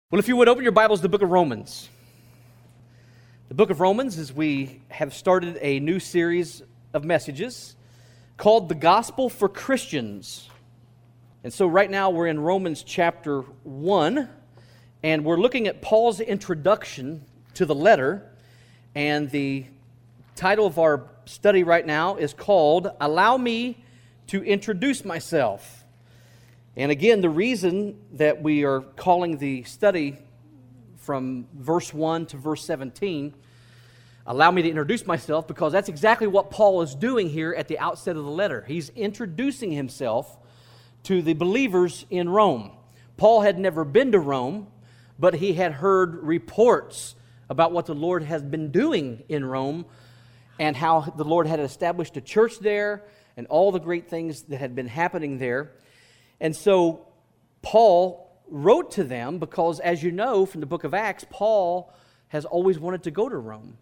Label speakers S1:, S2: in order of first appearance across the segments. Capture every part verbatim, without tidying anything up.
S1: Well, if you would open your Bibles to the book of Romans. The book of Romans, as we have started a new series of messages called The Gospel for Christians. And so right now we're in Romans chapter one, and we're looking at Paul's introduction to the letter. And the title of our study right now is called, Allow Me to Introduce Myself. And again, the reason that we are calling the study from verse one to verse seventeen, allow me to introduce myself, because that's exactly what Paul is doing here at the outset of the letter. He's introducing himself to the believers in Rome. Paul had never been to Rome, but he had heard reports about what the Lord has been doing in Rome and how the Lord had established a church there and all the great things that had been happening there. And so Paul wrote to them because, as you know from the book of Acts, Paul has always wanted to go to Rome.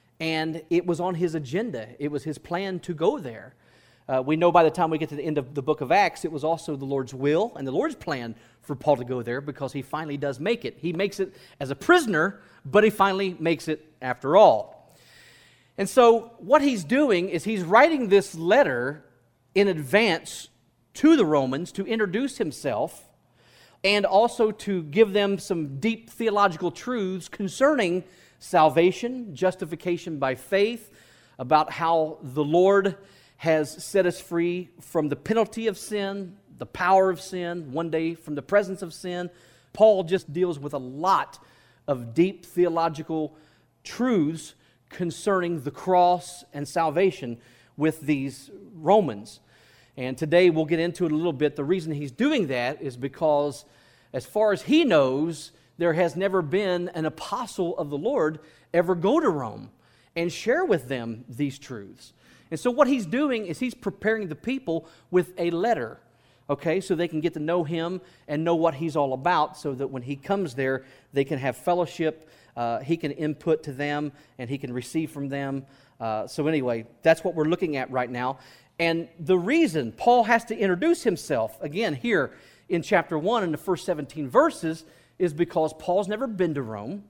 S1: And it was on his agenda. It was his plan to go there. Uh, we know by the time we get to the end of the book of Acts, it was also the Lord's will and the Lord's plan for Paul to go there, because he finally does make it. He makes it as a prisoner, but he finally makes it after all. And so what he's doing is he's writing this letter in advance to the Romans to introduce himself and also to give them some deep theological truths concerning salvation, justification by faith, about how the Lord has set us free from the penalty of sin, the power of sin, one day from the presence of sin. Paul just deals with a lot of deep theological truths concerning the cross and salvation with these Romans. And today we'll get into it a little bit. The reason he's doing that is because, as far as he knows, there has never been an apostle of the Lord ever go to Rome and share with them these truths. And so what he's doing is he's preparing the people with a letter, okay, so they can get to know him and know what he's all about, so that when he comes there, they can have fellowship, uh, he can input to them, and he can receive from them. Uh, so anyway, that's what we're looking at right now. And the reason Paul has to introduce himself, again, here in chapter one, in the first seventeen verses, is because Paul's never been to Rome,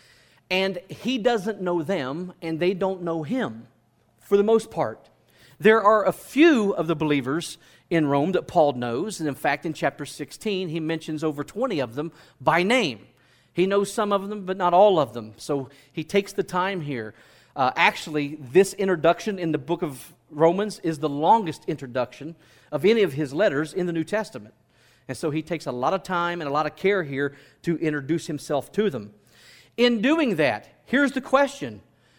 S1: and he doesn't know them, and they don't know him, for the most part. There are a few of the believers in Rome that Paul knows, and in fact, in chapter sixteen, he mentions over twenty of them by name. He knows some of them, but not all of them, so he takes the time here. Uh, actually, this introduction in the book of Romans is the longest introduction of any of his letters in the New Testament. And so he takes a lot of time and a lot of care here to introduce himself to them. In doing that, here's the question.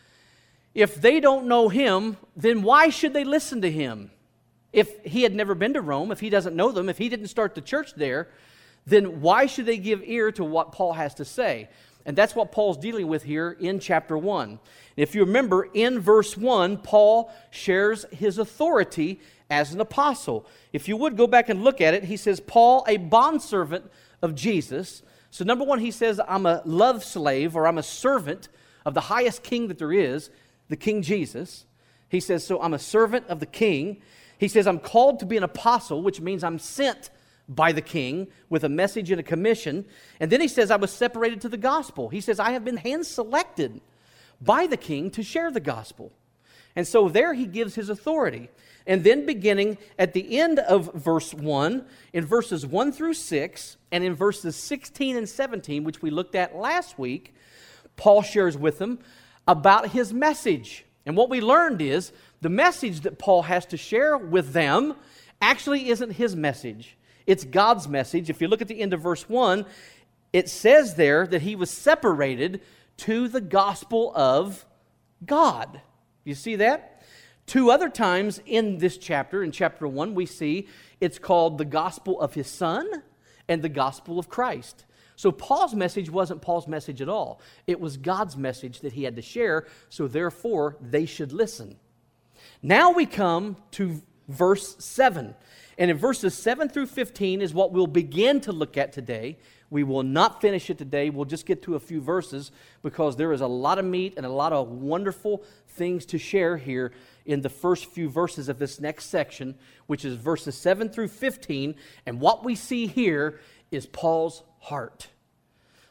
S1: If they don't know him, then why should they listen to him? If he had never been to Rome, if he doesn't know them, if he didn't start the church there, then why should they give ear to what Paul has to say? And that's what Paul's dealing with here in chapter one. If you remember, in verse one, Paul shares his authority as an apostle. If you would go back and look at it, he says, Paul, a bondservant of Jesus. So number one, he says, I'm a love slave, or I'm a servant of the highest king that there is, the King Jesus. He says, so I'm a servant of the king. He says, I'm called to be an apostle, which means I'm sent by the king with a message and a commission. And then he says, I was separated to the gospel. He says, I have been hand-selected by the king to share the gospel. And so there he gives his authority. And then beginning at the end of verse one, in verses one through six, and in verses sixteen and seventeen, which we looked at last week, Paul shares with them about his message. And what we learned is the message that Paul has to share with them actually isn't his message. It's God's message. If you look at the end of verse one, it says there that he was separated to the gospel of God. You see that? Two other times in this chapter, in chapter one, we see it's called the gospel of his Son and the gospel of Christ. So Paul's message wasn't Paul's message at all. It was God's message that he had to share, so therefore they should listen. Now we come to verse seven. And in verses seven through fifteen is what we'll begin to look at today. We will not finish it today. We'll just get to a few verses because there is a lot of meat and a lot of wonderful things to share here in the first few verses of this next section, which is verses seven through fifteen. And what we see here is Paul's heart.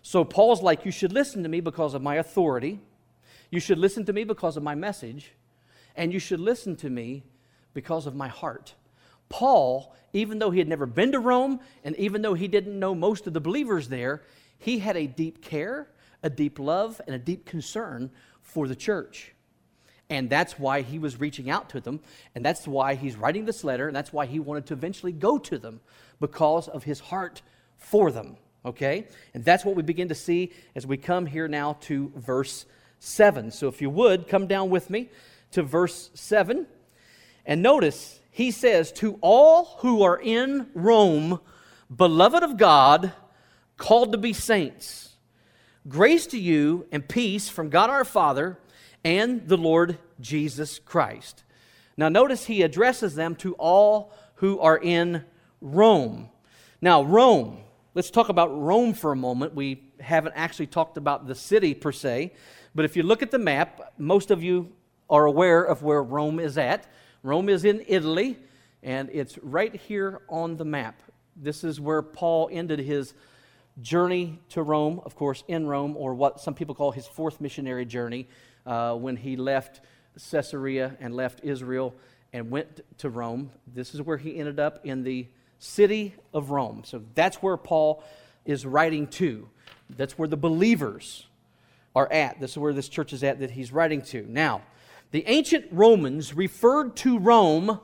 S1: So Paul's like, you should listen to me because of my authority. You should listen to me because of my message. And you should listen to me because of my heart. Paul, even though he had never been to Rome, and even though he didn't know most of the believers there, he had a deep care, a deep love, and a deep concern for the church. And that's why he was reaching out to them, and that's why he's writing this letter, and that's why he wanted to eventually go to them, because of his heart for them, okay? And that's what we begin to see as we come here now to verse seven. So if you would, come down with me to verse seven, and notice, he says, to all who are in Rome, beloved of God, called to be saints, grace to you and peace from God our Father and the Lord Jesus Christ. Now notice he addresses them to all who are in Rome. Now Rome, let's talk about Rome for a moment. We haven't actually talked about the city per se, but if you look at the map, most of you are aware of where Rome is at. Rome is in Italy, and it's right here on the map. This is where Paul ended his journey to Rome, of course, in Rome, or what some people call his fourth missionary journey, uh, when he left Caesarea and left Israel and went to Rome. This is where he ended up, in the city of Rome. So that's where Paul is writing to. That's where the believers are at. This is where this church is at that he's writing to. Now, the ancient Romans referred to Rome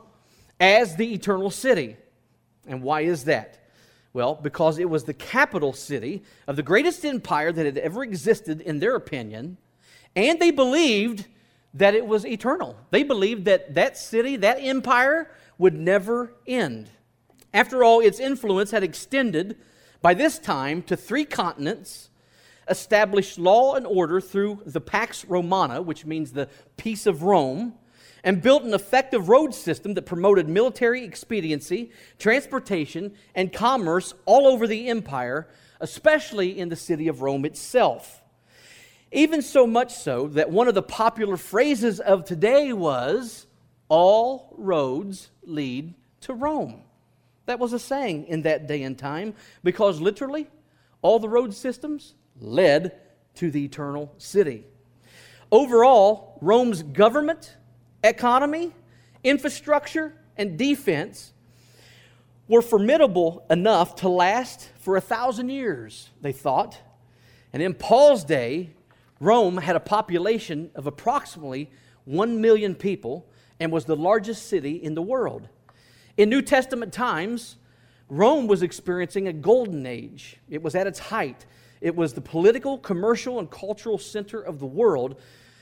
S1: as the eternal city. And why is that? Well, because it was the capital city of the greatest empire that had ever existed, in their opinion, and they believed that it was eternal. They believed that that city, that empire, would never end. After all, its influence had extended by this time to three continents, established law and order through the Pax Romana, which means the peace of Rome, and built an effective road system that promoted military expediency, transportation, and commerce all over the empire, especially in the city of Rome itself. Even so much so that one of the popular phrases of today was, all roads lead to Rome. That was a saying in that day and time, because literally all the road systems led to the eternal city. Overall, Rome's government, economy, infrastructure, and defense were formidable enough to last for a thousand years, they thought. And in Paul's day, Rome had a population of approximately one million people and was the largest city in the world. In New Testament times, Rome was experiencing a golden age. It was at its height. It was the political, commercial, and cultural center of the world.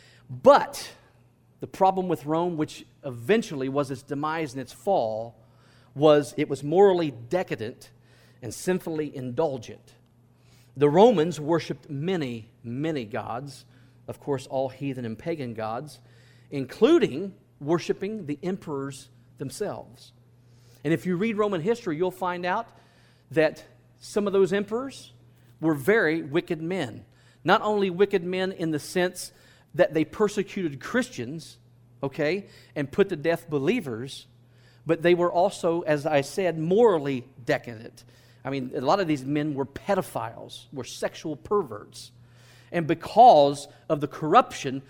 S1: But the problem with Rome, which eventually was its demise and its fall, was it was morally decadent and sinfully indulgent. The Romans worshipped many, many gods, of course, all heathen and pagan gods, including worshiping the emperors themselves. And if you read Roman history, you'll find out that some of those emperors were very wicked men. Not only wicked men in the sense that they persecuted Christians, okay, and put to death believers, but they were also, as I said, morally decadent. I mean, a lot of these men were pedophiles, were sexual perverts. And because of the corruption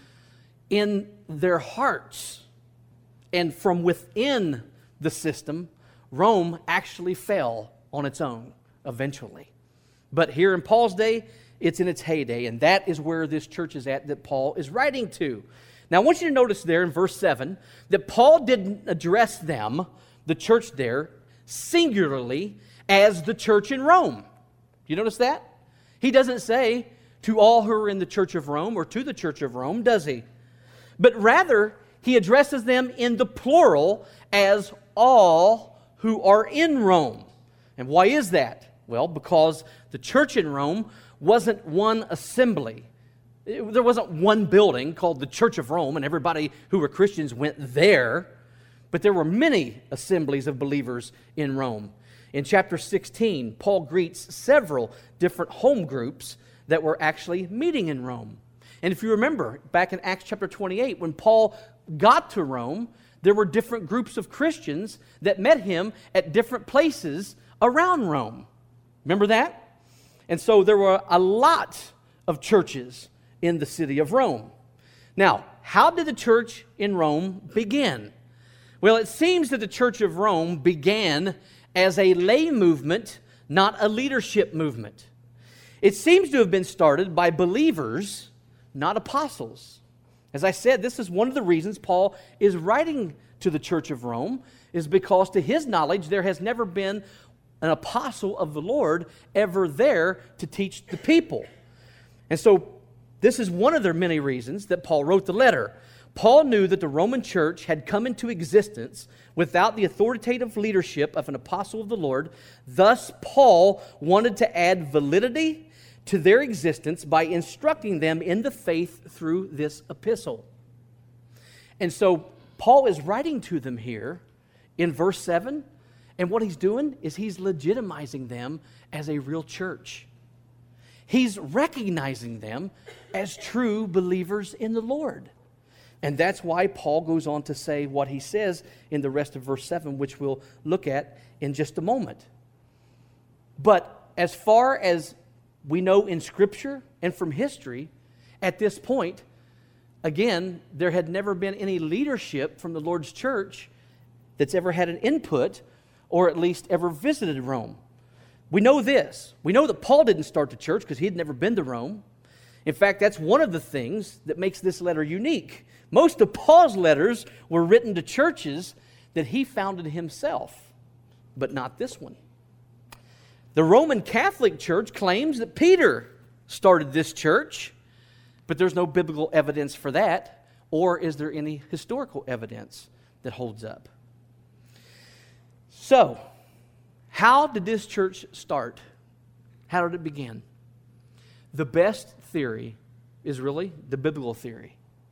S1: in their hearts and from within the system, Rome actually fell on its own eventually. But here in Paul's day, it's in its heyday, and that is where this church is at that Paul is writing to. Now, I want you to notice there in verse seven that Paul didn't address them, the church there, singularly as the church in Rome. You notice that? He doesn't say to all who are in the church of Rome or to the church of Rome, does he? But rather, he addresses them in the plural as all who are in Rome. And why is that? Well, because the church in Rome wasn't one assembly. It, there wasn't one building called the Church of Rome, and everybody who were Christians went there. But there were many assemblies of believers in Rome. In chapter sixteen, Paul greets several different home groups that were actually meeting in Rome. And if you remember, back in Acts chapter twenty-eight, when Paul got to Rome, there were different groups of Christians that met him at different places around Rome. Remember that? And so there were a lot of churches in the city of Rome. Now, how did the church in Rome begin? Well, it seems that the Church of Rome began as a lay movement, not a leadership movement. It seems to have been started by believers, not apostles. As I said, this is one of the reasons Paul is writing to the Church of Rome, is because to his knowledge there has never been an apostle of the Lord ever there to teach the people. And so this is one of the many reasons that Paul wrote the letter. Paul knew that the Roman church had come into existence without the authoritative leadership of an apostle of the Lord. Thus, Paul wanted to add validity to their existence by instructing them in the faith through this epistle. And so, Paul is writing to them here in verse seven, and what he's doing is he's legitimizing them as a real church. He's recognizing them as true believers in the Lord. And that's why Paul goes on to say what he says in the rest of verse seven, which we'll look at in just a moment. But as far as we know in Scripture and from history, at this point, again, there had never been any leadership from the Lord's church that's ever had an input or at least ever visited Rome. We know this. We know that Paul didn't start the church because he had never been to Rome. In fact, that's one of the things that makes this letter unique. Most of Paul's letters were written to churches that he founded himself, but not this one. The Roman Catholic Church claims that Peter started this church, but there's no biblical evidence for that, or is there any historical evidence that holds up? So, how did this church start? How did it begin? The best theory is really the biblical theory.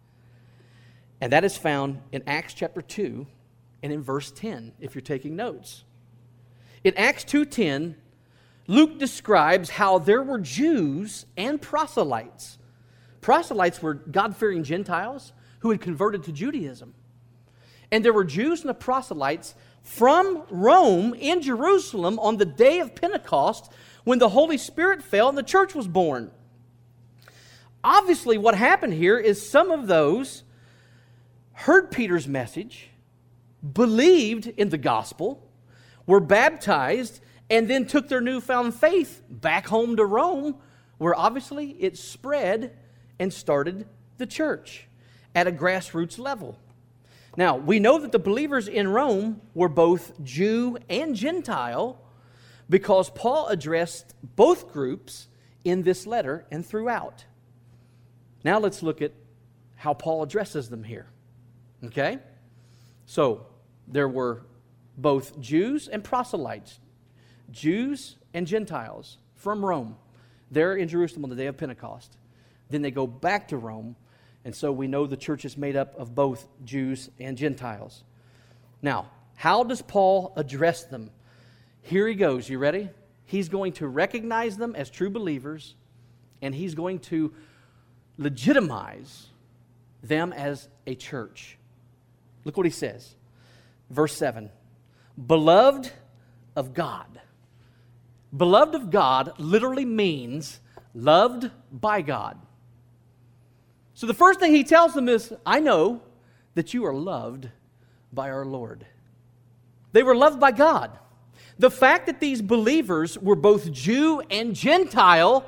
S1: And that is found in Acts chapter two and in verse ten, if you're taking notes. In Acts two ten, Luke describes how there were Jews and proselytes. Proselytes were God-fearing Gentiles who had converted to Judaism. And there were Jews and the proselytes from Rome in Jerusalem on the day of Pentecost when the Holy Spirit fell and the church was born. Obviously, what happened here is some of those heard Peter's message, believed in the gospel, were baptized, and then took their newfound faith back home to Rome, where obviously it spread and started the church at a grassroots level. Now, we know that the believers in Rome were both Jew and Gentile because Paul addressed both groups in this letter and throughout. Now let's look at how Paul addresses them here. Okay? So, there were both Jews and proselytes, Jews and Gentiles from Rome. They're in Jerusalem on the day of Pentecost. Then they go back to Rome, and so we know the church is made up of both Jews and Gentiles. Now, how does Paul address them? Here he goes. You ready? He's going to recognize them as true believers, and he's going to legitimize them as a church. Look what he says. Verse seven. Beloved of God. Beloved of God literally means loved by God. So the first thing he tells them is, I know that you are loved by our Lord. They were loved by God. The fact that these believers were both Jew and Gentile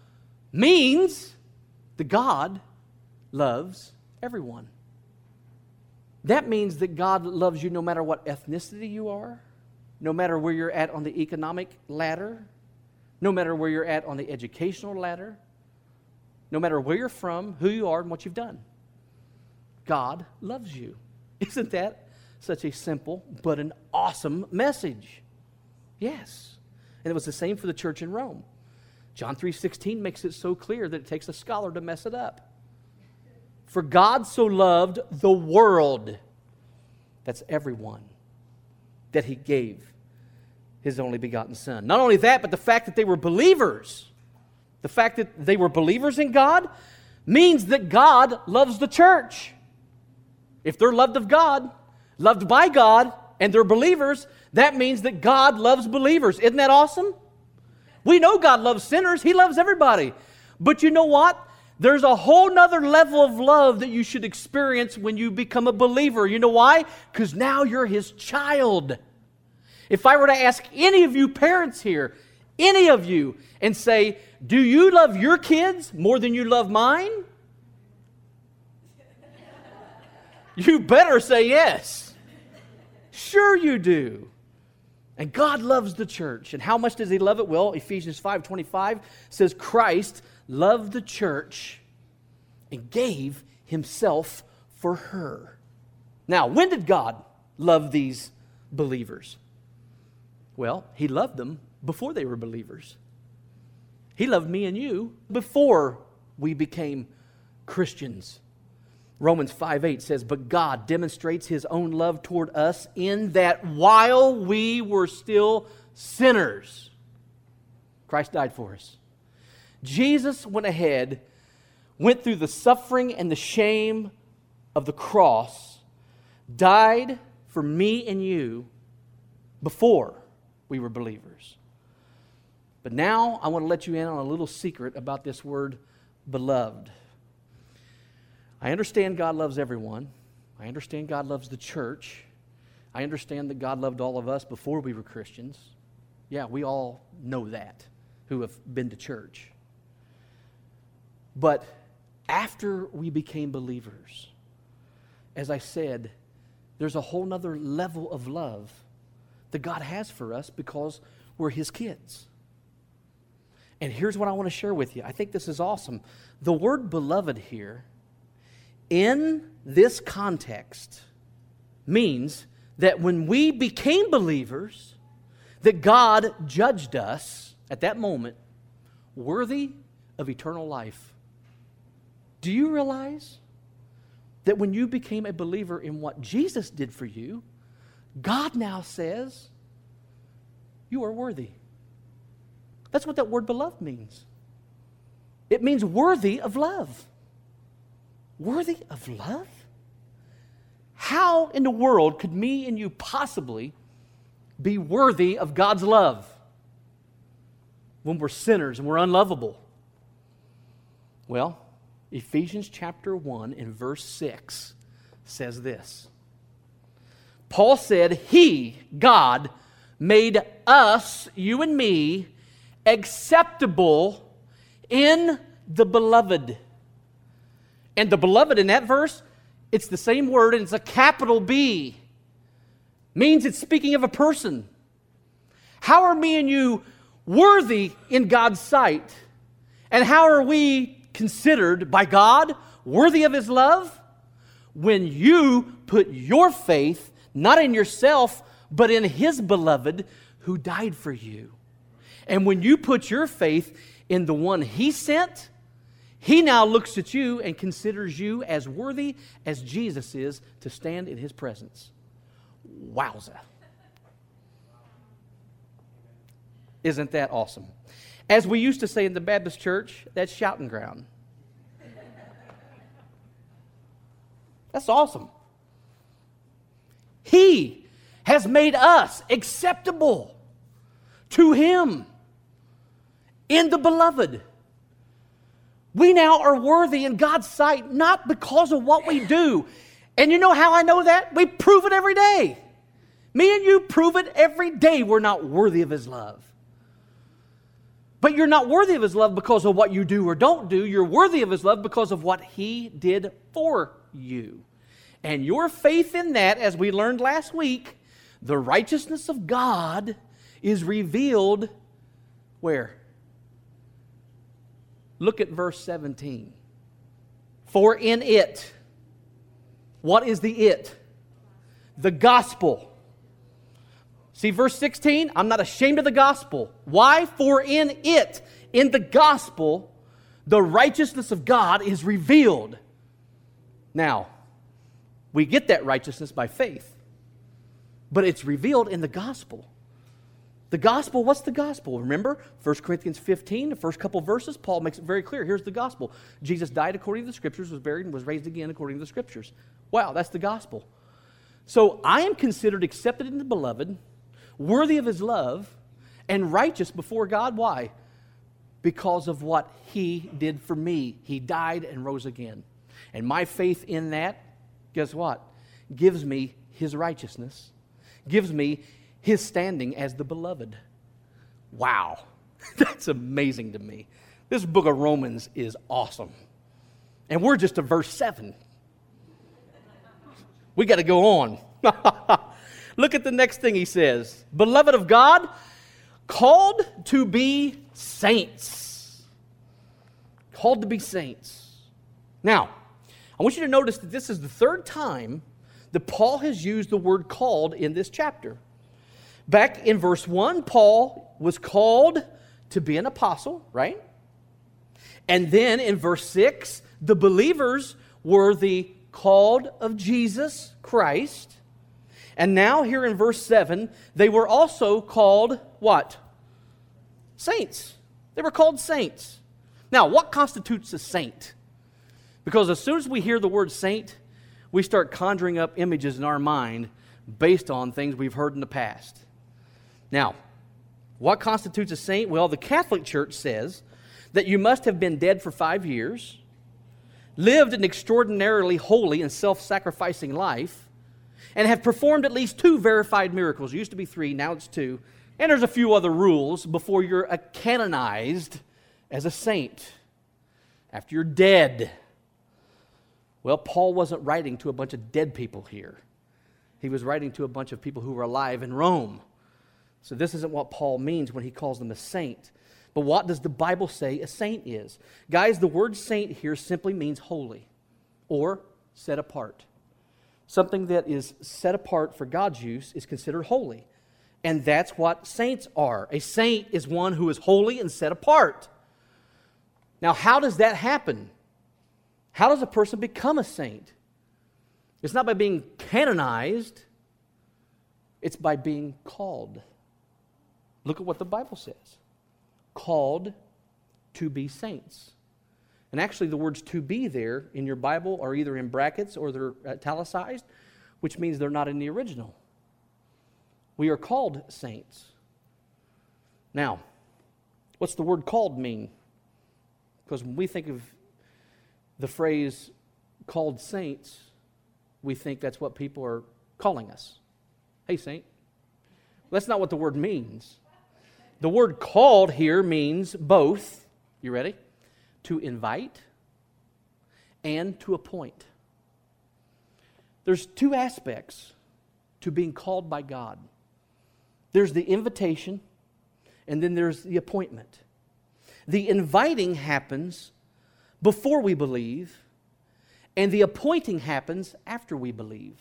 S1: means that God loves everyone. That means that God loves you no matter what ethnicity you are, no matter where you're at on the economic ladder, no matter where you're at on the educational ladder, no matter where you're from, who you are, and what you've done. God loves you. Isn't that such a simple but an awesome message? Yes. And it was the same for the church in Rome. John three sixteen makes it so clear that it takes a scholar to mess it up. For God so loved the world, that's everyone, that he gave his only begotten Son. Not only that, but the fact that they were believers, the fact that they were believers in God means that God loves the church. If they're loved of God, loved by God, and they're believers, that means that God loves believers. Isn't that awesome? We know God loves sinners. He loves everybody. But you know what? There's a whole nother level of love that you should experience when you become a believer. You know why? Because now you're His child. If I were to ask any of you parents here, any of you, and say, do you love your kids more than you love mine? You better say yes. Sure you do. And God loves the church. And how much does He love it? Well, Ephesians five twenty-five says Christ loved the church and gave Himself for her. Now, when did God love these believers? Well, He loved them before they were believers. He loved me and you before we became Christians. Romans five eight says, but God demonstrates His own love toward us in that while we were still sinners, Christ died for us. Jesus went ahead, went through the suffering and the shame of the cross, died for me and you before we were believers. But now I want to let you in on a little secret about this word beloved. I understand God loves everyone. I understand God loves the church. I understand that God loved all of us before we were Christians. Yeah, we all know that who have been to church. But after we became believers, as I said, there's a whole nother level of love that God has for us because we're His kids. And here's what I want to share with you. I think this is awesome. The word beloved here, in this context, means that when we became believers, that God judged us at that moment worthy of eternal life. Do you realize that when you became a believer in what Jesus did for you, God now says you are worthy? That's what that word beloved means. It means worthy of love. Worthy of love? How in the world could me and you possibly be worthy of God's love when we're sinners and we're unlovable? Well, Ephesians chapter one and verse six says this. Paul said, He, God, made us, you and me, acceptable in the beloved. And the beloved in that verse, it's the same word and it's a capital B. Means it's speaking of a person. How are me and you worthy in God's sight? And how are we considered by God worthy of His love? When you put your faith not in yourself, but in His beloved who died for you. And when you put your faith in the one He sent, He now looks at you and considers you as worthy as Jesus is to stand in His presence. Wowza. Isn't that awesome? As we used to say in the Baptist church, that's shouting ground. That's awesome. He has made us acceptable to Him in the beloved. We now are worthy in God's sight, not because of what we do. And you know how I know that? We prove it every day. Me and you prove it every day we're not worthy of His love. But you're not worthy of His love because of what you do or don't do. You're worthy of His love because of what He did for you. And your faith in that, as we learned last week, the righteousness of God is revealed where? Look at verse seventeen. For in it, what is the it? The gospel. See verse sixteen? I'm not ashamed of the gospel. Why? For in it, in the gospel, the righteousness of God is revealed. Now, we get that righteousness by faith, but it's revealed in the gospel. The gospel, what's the gospel? Remember, First Corinthians fifteen, the first couple verses, Paul makes it very clear. Here's the gospel. Jesus died according to the Scriptures, was buried, and was raised again according to the Scriptures. Wow, that's the gospel. So I am considered accepted in the beloved, worthy of His love, and righteous before God. Why? Because of what He did for me. He died and rose again. And my faith in that, guess what? Gives me His righteousness. Gives me His standing as the beloved. Wow. That's amazing to me. This book of Romans is awesome. And we're just to verse seven. We got to go on. Look at the next thing he says. Beloved of God, called to be saints. Called to be saints. Now, I want you to notice that this is the third time that Paul has used the word called in this chapter. Back in verse one, Paul was called to be an apostle, right? And then in verse six, the believers were the called of Jesus Christ. And now here in verse seven, they were also called what? Saints. They were called saints. Now, what constitutes a saint? Because as soon as we hear the word saint, we start conjuring up images in our mind based on things we've heard in the past. Now, what constitutes a saint? Well, the Catholic Church says that you must have been dead for five years, lived an extraordinarily holy and self-sacrificing life, and have performed at least two verified miracles. It used to be three, now it's two. And there's a few other rules before you're canonized as a saint. After you're dead. Well, Paul wasn't writing to a bunch of dead people here. He was writing to a bunch of people who were alive in Rome. So this isn't what Paul means when he calls them a saint. But what does the Bible say a saint is? Guys, the word saint here simply means holy or set apart. Something that is set apart for God's use is considered holy. And that's what saints are. A saint is one who is holy and set apart. Now, how does that happen? How does a person become a saint? It's not by being canonized. It's by being called. Look at what the Bible says. Called to be saints. And actually the words to be there in your Bible are either in brackets or they're italicized, which means they're not in the original. We are called saints. Now, what's the word called mean? Because when we think of the phrase called saints, we think that's what people are calling us. Hey, saint. That's not what the word means. The word called here means both, you ready? To invite and to appoint. There's two aspects to being called by God. There's the invitation, and then there's the appointment. The inviting happens before we believe, and the appointing happens after we believe.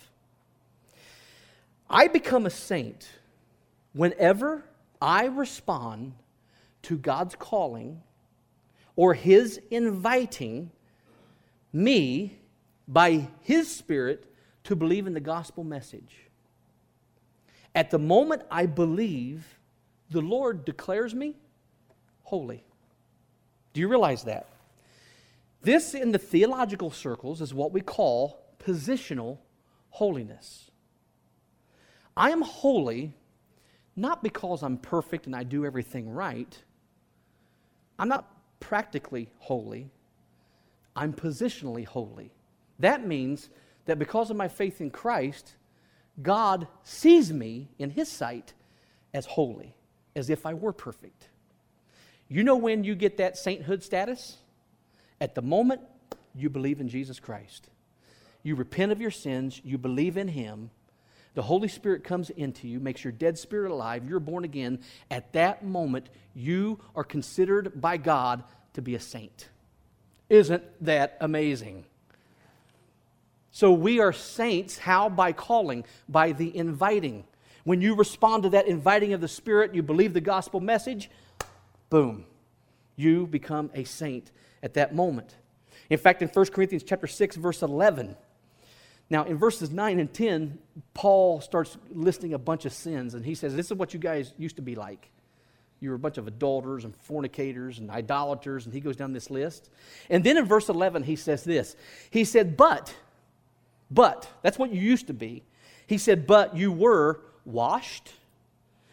S1: I become a saint whenever I respond to God's calling or His inviting me by His Spirit to believe in the gospel message. At the moment I believe, the Lord declares me holy. Do you realize that? This in the theological circles is what we call positional holiness. I am holy not because I'm perfect and I do everything right. I'm not practically holy. I'm positionally holy. That means that because of my faith in Christ, God sees me in His sight as holy, as if I were perfect. You know when you get that sainthood status? At the moment you believe in Jesus Christ. You repent of your sins, you believe in Him, the Holy Spirit comes into you, makes your dead spirit alive, you're born again. At that moment, you are considered by God to be a saint. Isn't that amazing? So we are saints, how? By calling, by the inviting. When you respond to that inviting of the Spirit, you believe the gospel message, boom, you become a saint at that moment. In fact, in First Corinthians chapter six, verse eleven, now in verses nine and ten, Paul starts listing a bunch of sins, and he says, this is what you guys used to be like. You were a bunch of adulterers and fornicators and idolaters, and he goes down this list. And then in verse eleven, he says this. He said, but, but, that's what you used to be. He said, but you were washed,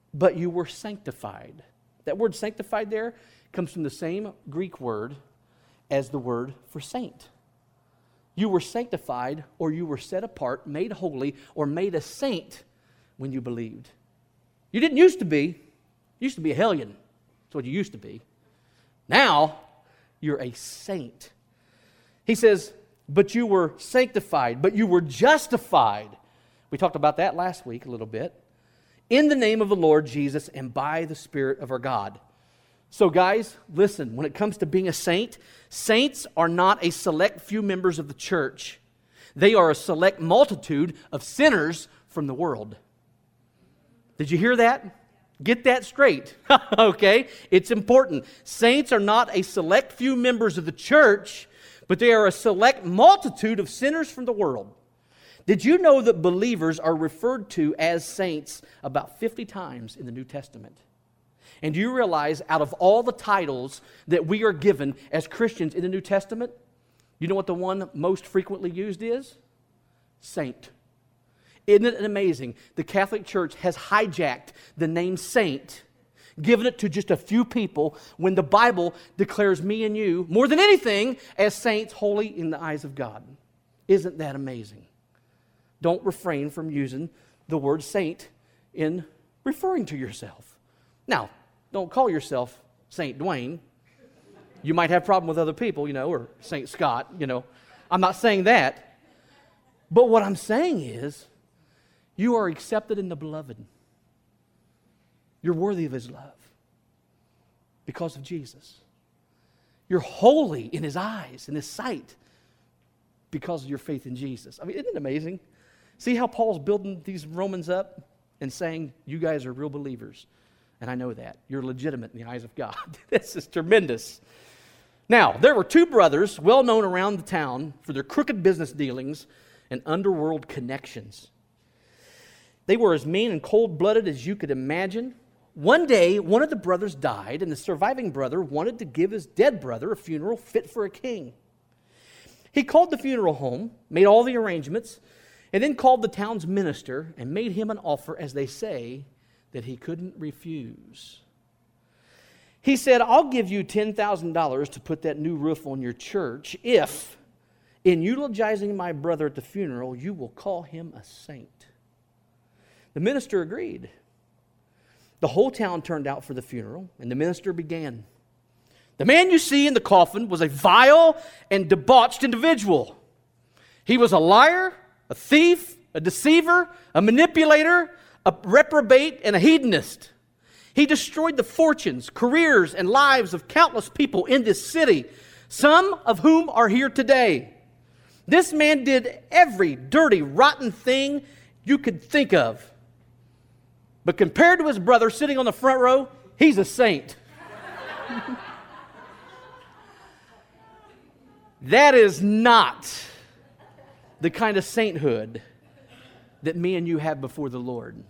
S1: but you were sanctified. That word sanctified there comes from the same Greek word as the word for saint. You were sanctified, or you were set apart, made holy, or made a saint when you believed. You didn't used to be. You used to be a hellion. That's what you used to be. Now, you're a saint. He says, but you were sanctified, but you were justified. We talked about that last week a little bit. In the name of the Lord Jesus and by the Spirit of our God. So guys, listen, when it comes to being a saint, saints are not a select few members of the church. They are a select multitude of sinners from the world. Did you hear that? Get that straight. Okay? It's important. Saints are not a select few members of the church, but they are a select multitude of sinners from the world. Did you know that believers are referred to as saints about fifty times in the New Testament? And do you realize out of all the titles that we are given as Christians in the New Testament, you know what the one most frequently used is? Saint. Isn't it amazing? The Catholic Church has hijacked the name saint, given it to just a few people, when the Bible declares me and you, more than anything, as saints holy in the eyes of God. Isn't that amazing? Don't refrain from using the word saint in referring to yourself. Now, don't call yourself Saint Dwayne. You might have a problem with other people, you know, or Saint Scott, you know. I'm not saying that. But what I'm saying is, you are accepted in the beloved. You're worthy of His love because of Jesus. You're holy in His eyes, in His sight, because of your faith in Jesus. I mean, isn't it amazing? See how Paul's building these Romans up and saying, you guys are real believers. And I know that. You're legitimate in the eyes of God. This is tremendous. Now, there were two brothers well known around the town for their crooked business dealings and underworld connections. They were as mean and cold-blooded as you could imagine. One day, one of the brothers died, and the surviving brother wanted to give his dead brother a funeral fit for a king. He called the funeral home, made all the arrangements, and then called the town's minister and made him an offer, as they say, that he couldn't refuse. He said, I'll give you ten thousand dollars to put that new roof on your church if, in eulogizing my brother at the funeral, you will call him a saint. The minister agreed. The whole town turned out for the funeral, and the minister began. The man you see in the coffin was a vile and debauched individual. He was a liar, a thief, a deceiver, a manipulator, a reprobate, and a hedonist. He destroyed the fortunes, careers, and lives of countless people in this city, some of whom are here today. This man did every dirty, rotten thing you could think of. But compared to his brother sitting on the front row, he's a saint. That is not the kind of sainthood that me and you have before the Lord.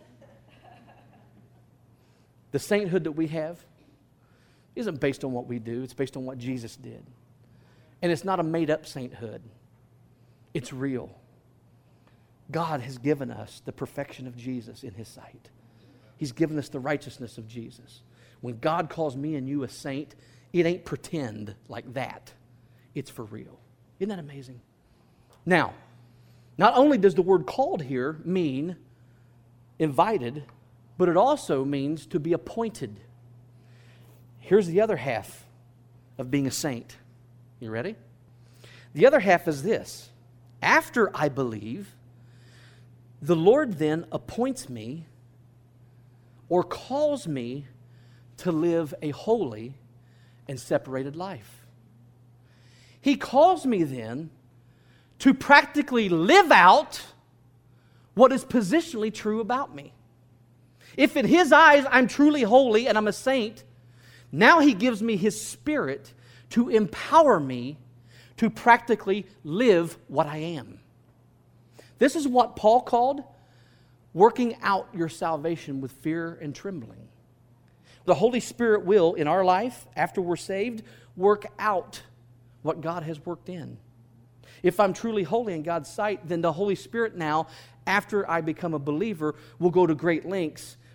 S1: The sainthood that we have isn't based on what we do. It's based on what Jesus did. And it's not a made-up sainthood. It's real. God has given us the perfection of Jesus in His sight. He's given us the righteousness of Jesus. When God calls me and you a saint, it ain't pretend like that. It's for real. Isn't that amazing? Now, not only does the word called here mean invited, but it also means to be appointed. Here's the other half of being a saint. You ready? The other half is this. After I believe, the Lord then appoints me or calls me to live a holy and separated life. He calls me then to practically live out what is positionally true about me. If in His eyes I'm truly holy and I'm a saint, now He gives me His Spirit to empower me to practically live what I am. This is what Paul called working out your salvation with fear and trembling. The Holy Spirit will, in our life, after we're saved, work out what God has worked in. If I'm truly holy in God's sight, then the Holy Spirit now, after I become a believer, will go to great lengths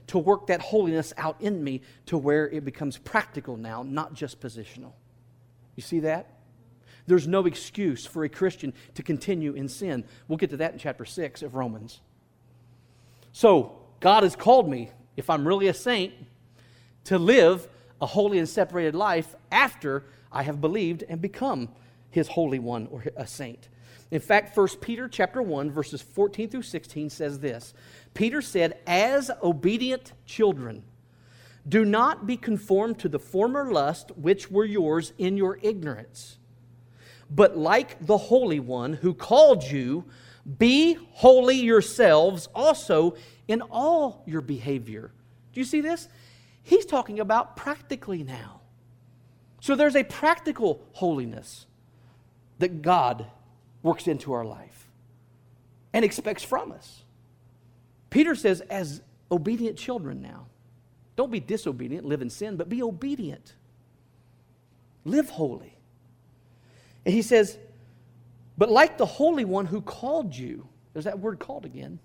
S1: to work that holiness out in me to where it becomes practical now, not just positional. You see that? There's no excuse for a Christian to continue in sin. We'll get to that in chapter six of Romans. So, God has called me, if I'm really a saint, to live a holy and separated life after I have believed and become His Holy One or a saint. In fact, First Peter chapter one, verses fourteen through sixteen says this. Peter said, "As obedient children, do not be conformed to the former lust which were yours in your ignorance. But like the Holy One who called you, be holy yourselves also in all your behavior." Do you see this? He's talking about practically now. So there's a practical holiness that God works into our life and expects from us. Peter says, as obedient children now. Don't be disobedient, live in sin, but be obedient. Live holy. And he says, but like the Holy One who called you, there's that word called again,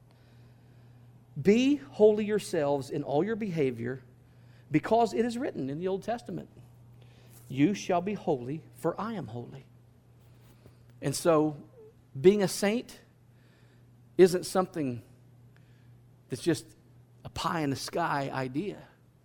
S1: be holy yourselves in all your behavior, because it is written in the Old Testament, you shall be holy, for I am holy. And so, being a saint isn't something that's just a pie in the sky idea.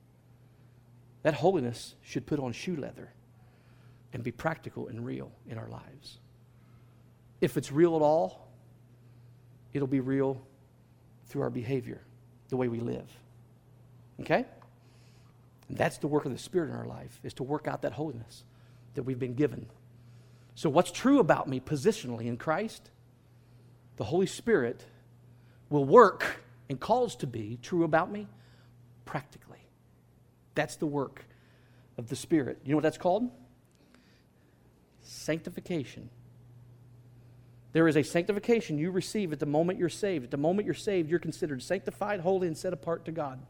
S1: That holiness should put on shoe leather and be practical and real in our lives. If it's real at all, it'll be real through our behavior, the way we live. Okay? And that's the work of the Spirit in our life, is to work out that holiness that we've been given. So what's true about me positionally in Christ? The Holy Spirit will work and calls to be true about me practically. That's the work of the Spirit. You know what that's called? Sanctification. There is a sanctification you receive at the moment you're saved. At the moment you're saved, you're considered sanctified, holy, and set apart to God.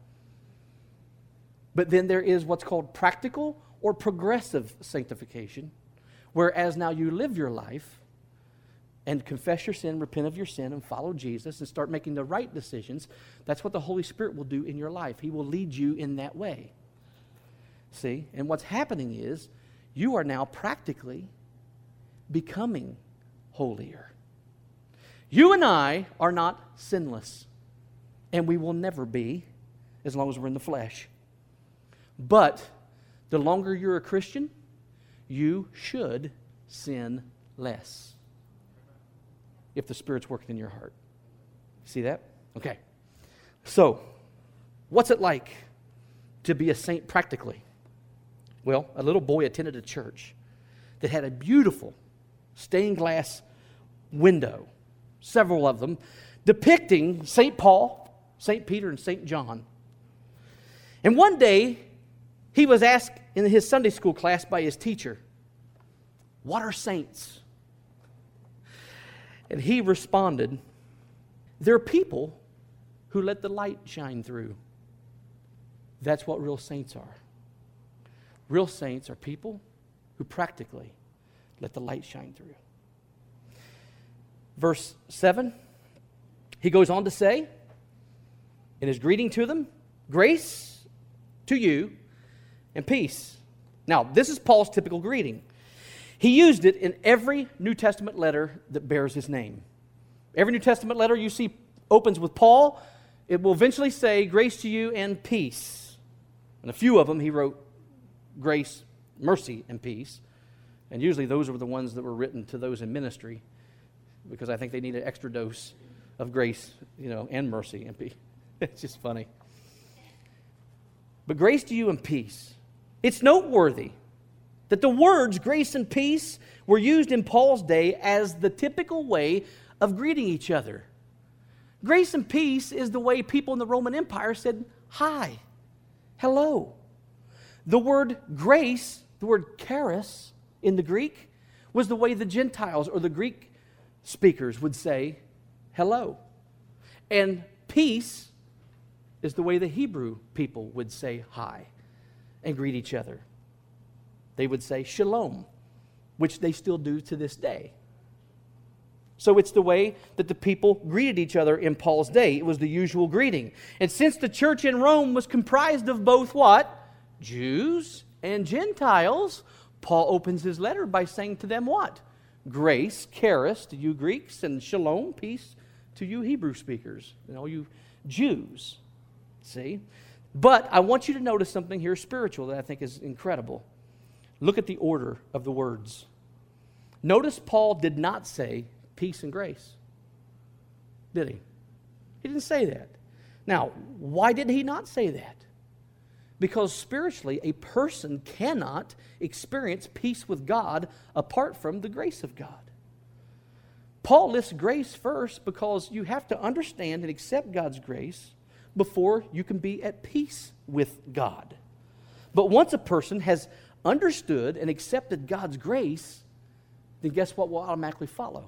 S1: But then there is what's called practical or progressive sanctification, whereas now you live your life and confess your sin, repent of your sin, and follow Jesus and start making the right decisions. That's what the Holy Spirit will do in your life. He will lead you in that way. See? And what's happening is you are now practically becoming holier. You and I are not sinless, and we will never be as long as we're in the flesh. But the longer you're a Christian, you should sin less if the Spirit's working in your heart. See that? Okay. So, what's it like to be a saint practically? Well, a little boy attended a church that had a beautiful stained glass window, several of them, depicting Saint Paul, Saint Peter, and Saint John. And one day, he was asked in his Sunday school class by his teacher, "What are saints?" And he responded, "They're people who let the light shine through." That's what real saints are. Real saints are people who practically let the light shine through. Verse seven, he goes on to say, in his greeting to them, "Grace to you and peace." Now, this is Paul's typical greeting. He used it in every New Testament letter that bears his name. Every New Testament letter you see opens with Paul, it will eventually say, "Grace to you and peace." And a few of them he wrote, "Grace, mercy, and peace." And usually those were the ones that were written to those in ministry, because I think they need an extra dose of grace, you know, and mercy and peace. It's just funny. But grace to you and peace. It's noteworthy that the words grace and peace were used in Paul's day as the typical way of greeting each other. Grace and peace is the way people in the Roman Empire said hi, hello. The word grace, the word charis in the Greek, was the way the Gentiles or the Greek speakers would say hello. And peace is the way the Hebrew people would say hi and greet each other. They would say shalom, which they still do to this day. So it's the way that the people greeted each other in Paul's day. It was the usual greeting. And since the church in Rome was comprised of both what? Jews and Gentiles, Paul opens his letter by saying to them what? Grace, charis to you Greeks, and shalom, peace to you Hebrew speakers, and all you Jews. See? But I want you to notice something here spiritual that I think is incredible. Look at the order of the words. Notice Paul did not say peace and grace. Did he? He didn't say that. Now, why did he not say that? Because spiritually, a person cannot experience peace with God apart from the grace of God. Paul lists grace first because you have to understand and accept God's grace before you can be at peace with God. But once a person has understood and accepted God's grace, then guess what will automatically follow?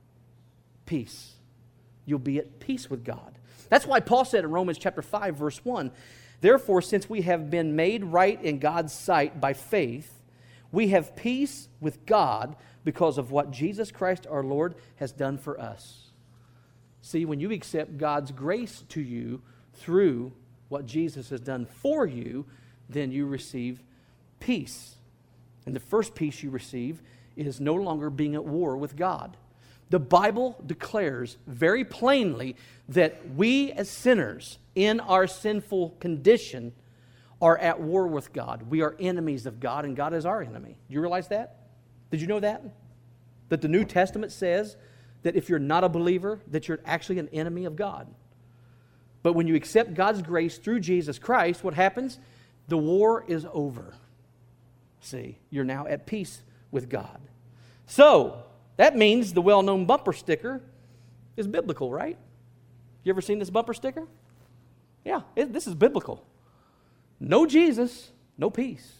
S1: Peace. You'll be at peace with God. That's why Paul said in Romans chapter five, verse one, therefore, since we have been made right in God's sight by faith, we have peace with God because of what Jesus Christ our Lord has done for us. See, when you accept God's grace to you through what Jesus has done for you, then you receive peace. And the first peace you receive is no longer being at war with God. The Bible declares very plainly that we as sinners in our sinful condition are at war with God. We are enemies of God, and God is our enemy. Do you realize that? Did you know that? That the New Testament says that if you're not a believer, that you're actually an enemy of God. But when you accept God's grace through Jesus Christ, what happens? The war is over. See, you're now at peace with God. So, that means the well-known bumper sticker is biblical, right? You ever seen this bumper sticker? Yeah, it, this is biblical. No Jesus, no peace.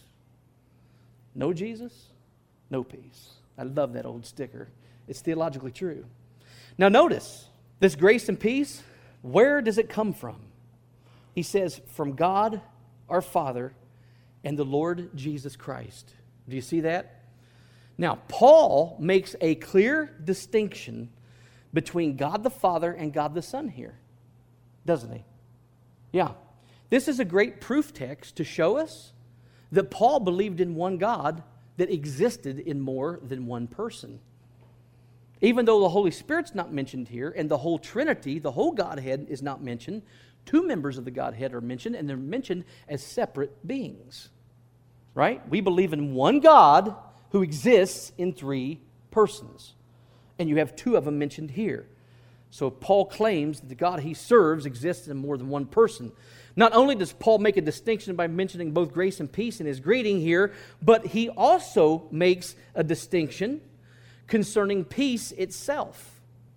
S1: No Jesus, no peace. I love that old sticker. It's theologically true. Now notice, this grace and peace, where does it come from? He says, from God our Father and the Lord Jesus Christ. Do you see that? Now, Paul makes a clear distinction between God the Father and God the Son here, doesn't he? Yeah. This is a great proof text to show us that Paul believed in one God that existed in more than one person. Even though the Holy Spirit's not mentioned here, and the whole Trinity, the whole Godhead is not mentioned, two members of the Godhead are mentioned, and they're mentioned as separate beings. Right? We believe in one God who exists in three persons. And you have two of them mentioned here. So Paul claims that the God he serves exists in more than one person. Not only does Paul make a distinction by mentioning both grace and peace in his greeting here, but he also makes a distinction concerning peace itself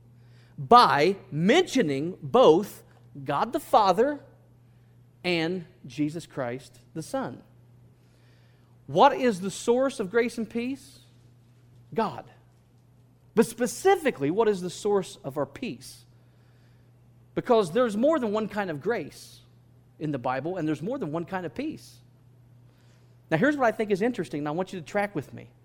S1: by mentioning both God the Father and Jesus Christ the Son. What is the source of grace and peace? God. But specifically, what is the source of our peace? Because there's more than one kind of grace in the Bible, and there's more than one kind of peace. Now, here's what I think is interesting, and I want you to track with me.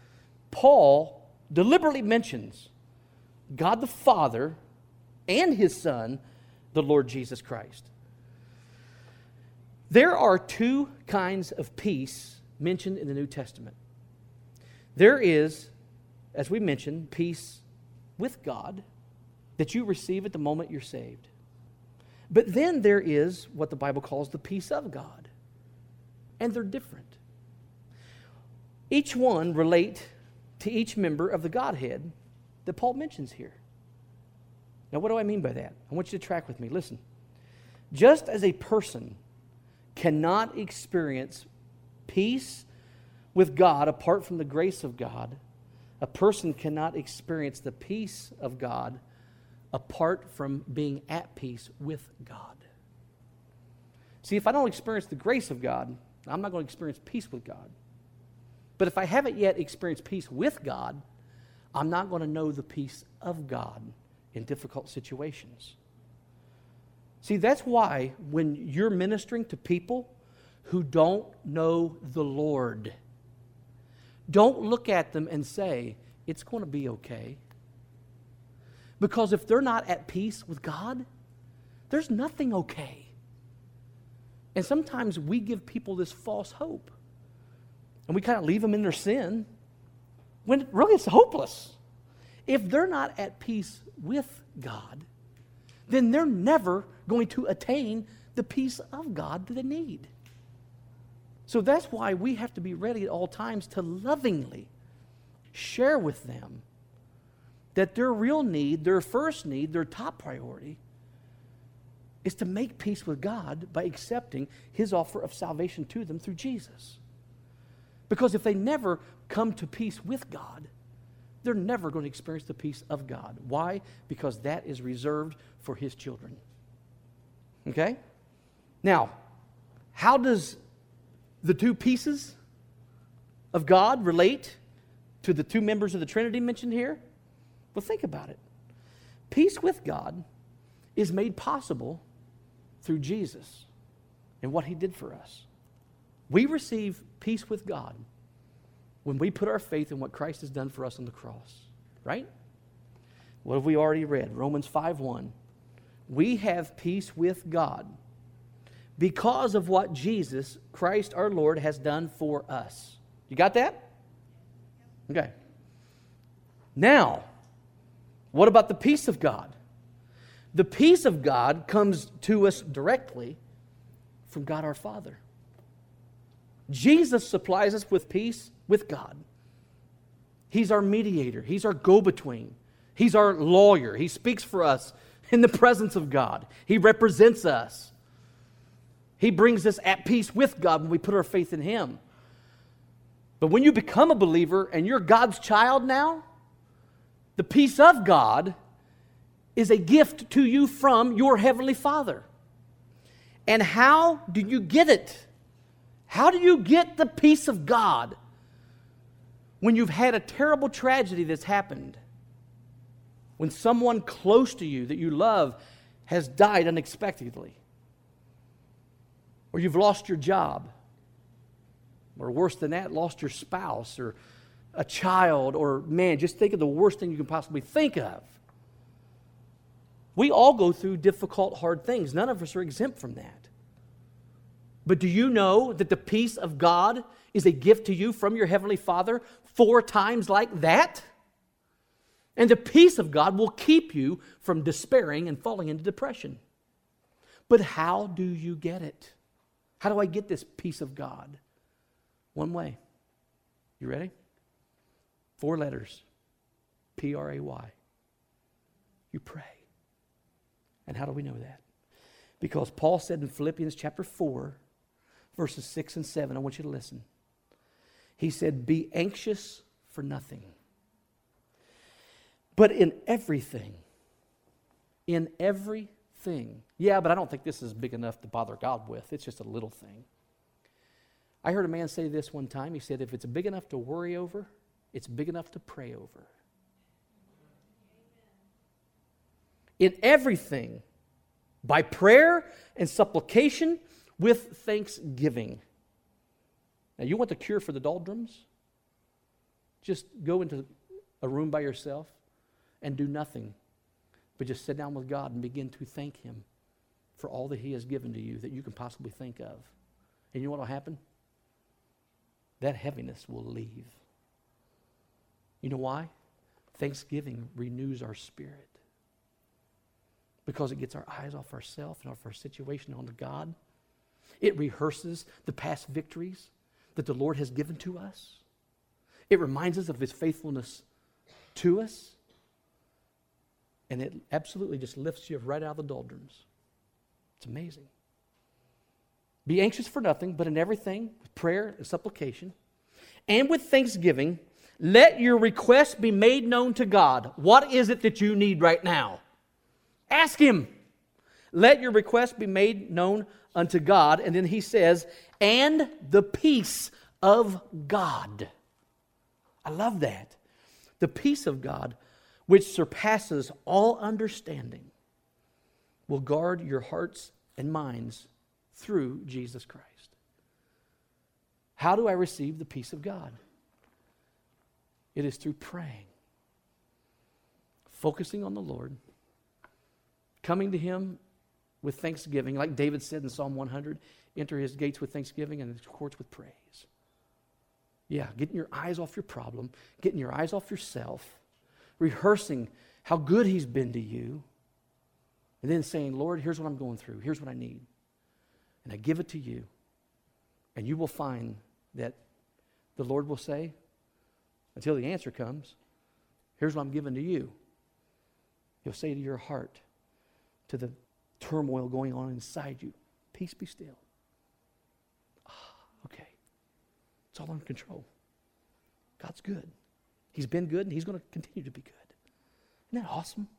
S1: Paul deliberately mentions God the Father and His Son, the Lord Jesus Christ. There are two kinds of peace mentioned in the New Testament. There is, as we mentioned, peace with God that you receive at the moment you're saved. But then there is what the Bible calls the peace of God. And they're different. Each one relate to each member of the Godhead that Paul mentions here. Now, what do I mean by that? I want you to track with me. Listen. Just as a person cannot experience peace with God apart from the grace of God, a person cannot experience the peace of God apart from being at peace with God. See, if I don't experience the grace of God, I'm not going to experience peace with God. But if I haven't yet experienced peace with God, I'm not going to know the peace of God in difficult situations. See, that's why when you're ministering to people who don't know the Lord, don't look at them and say, it's going to be okay. Because if they're not at peace with God, there's nothing okay. And sometimes we give people this false hope. And we kind of leave them in their sin when really it's hopeless. If they're not at peace with God, then they're never going to attain the peace of God that they need. So that's why we have to be ready at all times to lovingly share with them that their real need, their first need, their top priority is to make peace with God by accepting His offer of salvation to them through Jesus. Because if they never come to peace with God, they're never going to experience the peace of God. Why? Because that is reserved for His children. Okay? Now, how does the two pieces of God relate to the two members of the Trinity mentioned here? Well, think about it. Peace with God is made possible through Jesus and what He did for us. We receive peace with God when we put our faith in what Christ has done for us on the cross, right? What have we already read? Romans five one. We have peace with God because of what Jesus, Christ our Lord, has done for us. You got that? Okay. Now, what about the peace of God? The peace of God comes to us directly from God our Father. Jesus supplies us with peace with God. He's our mediator. He's our go-between. He's our lawyer. He speaks for us in the presence of God. He represents us. He brings us at peace with God when we put our faith in Him. But when you become a believer and you're God's child now, the peace of God is a gift to you from your Heavenly Father. And how do you get it? How do you get the peace of God when you've had a terrible tragedy that's happened? When someone close to you that you love has died unexpectedly? Or you've lost your job? Or worse than that, lost your spouse or a child, or man, just think of the worst thing you can possibly think of. We all go through difficult, hard things. None of us are exempt from that. But do you know that the peace of God is a gift to you from your Heavenly Father four times like that? And the peace of God will keep you from despairing and falling into depression. But how do you get it? How do I get this peace of God? One way. You ready? Four letters. P R A Y. You pray. And how do we know that? Because Paul said in Philippians chapter four, verses six and seven, I want you to listen. He said, be anxious for nothing, but in everything, in everything. Yeah, but I don't think this is big enough to bother God with. It's just a little thing. I heard a man say this one time. He said, if it's big enough to worry over, it's big enough to pray over. In everything, by prayer and supplication with thanksgiving. Now, you want the cure for the doldrums? Just go into a room by yourself and do nothing, but just sit down with God and begin to thank Him for all that He has given to you that you can possibly think of. And you know what will happen? That heaviness will leave. You know why? Thanksgiving renews our spirit. Because it gets our eyes off ourselves and off our situation onto God. It rehearses the past victories that the Lord has given to us. It reminds us of His faithfulness to us. And it absolutely just lifts you right out of the doldrums. It's amazing. Be anxious for nothing, but in everything, with prayer and supplication, and with thanksgiving, let your requests be made known to God. What is it that you need right now? Ask Him. Let your requests be made known unto God. And then he says, and the peace of God. I love that. The peace of God, which surpasses all understanding, will guard your hearts and minds through Jesus Christ. How do I receive the peace of God? It is through praying. focusing on the Lord, coming to Him with thanksgiving, like David said in Psalm one hundred, enter His gates with thanksgiving and His courts with praise. Yeah, getting your eyes off your problem, getting your eyes off yourself, rehearsing how good He's been to you, and then saying, Lord, here's what I'm going through. Here's what I need. And I give it to you. And you will find that the Lord will say, until the answer comes, here's what I'm giving to you. He'll say to your heart, to the turmoil going on inside you, peace be still. Ah, okay. It's all under control. God's good. He's been good and He's going to continue to be good. Isn't that awesome?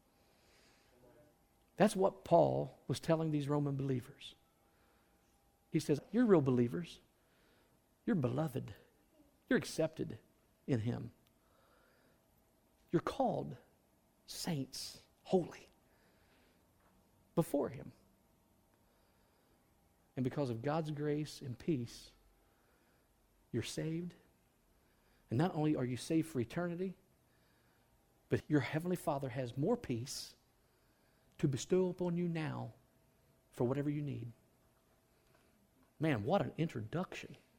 S1: That's what Paul was telling these Roman believers. He says, you're real believers. You're beloved. You're accepted in Him. You're called saints, holy, before Him. And because of God's grace and peace, you're saved. And not only are you saved for eternity, but your Heavenly Father has more peace to bestow upon you now for whatever you need. Man, what an introduction.